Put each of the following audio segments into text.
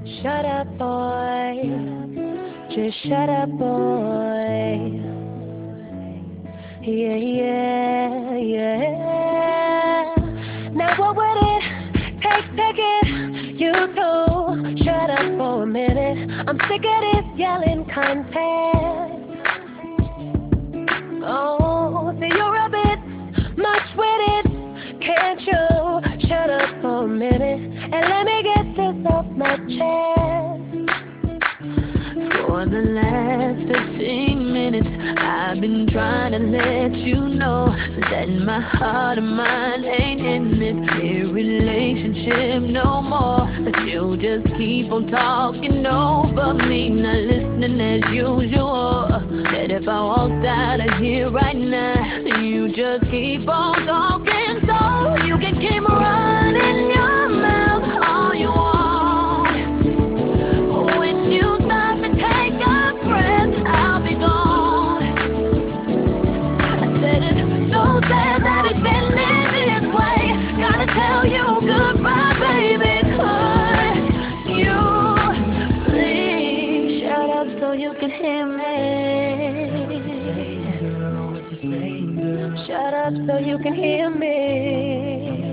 Shut up, boy. Just shut up, boy. Yeah, yeah, yeah. Now what would it take it you to shut up for a minute? I'm sick of this yelling contest. Oh, see you're a bit much with it. Can't you shut up for a minute and let me get this off my chest? For the last 15 minutes, I've been trying to let you know that my heart and mind ain't in this here relationship no more. But you just keep on talking over me, not listening as usual. That if I walked out of here right now, you just keep on talking so you can keep running your mouth all you want. When you stop and take a breath, I'll be gone. I said it's so sad that it's ending this way. Gotta tell you goodbye, baby. Could you please shut up so you can hear me? Shut up so you can hear me.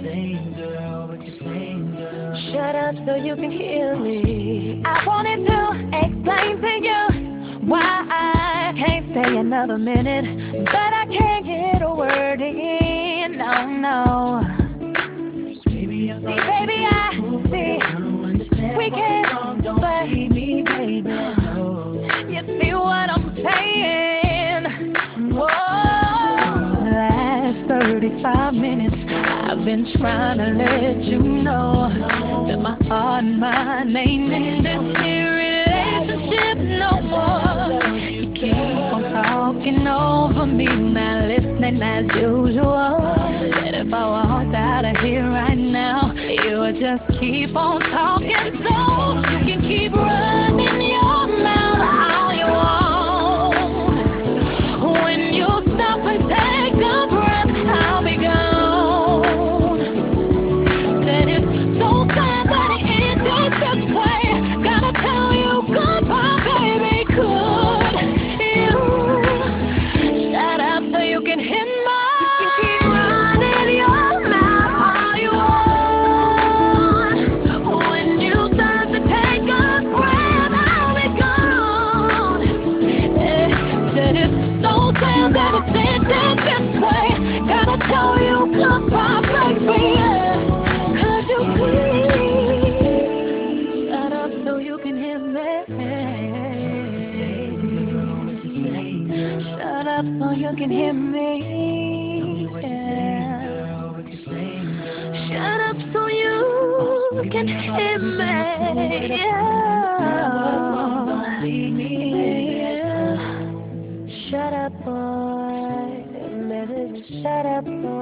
Shut up so you can hear me. I wanted to explain to you why I can't stay another minute, but I can't get a word in. No, no. See, baby, I see we can't, but you see what I'm saying? Whoa. Last 35 minutes, I've been trying to let you know that my heart and mind ain't in this here relationship no more. You keep on talking over me, not listening as usual. That if I walked out of here right now, you would just keep on talking so you can keep running your mouth all you want. When you stop and take a breath, I'll be gone. Then it's so sad that it ended this way. Gotta tell you goodbye, baby. Could you shut up so you can hit my? You can keep running your mouth all you want. When you start to take a breath, I'll be gone. Said it's so sad that it's ended this way. Gotta tell you goodbye, baby. Could you please shut up so you can hear me? Shut up so you can hear me. Yeah. Shut up so you can hear me. Yeah. Shut up, boy. Shut up, boy.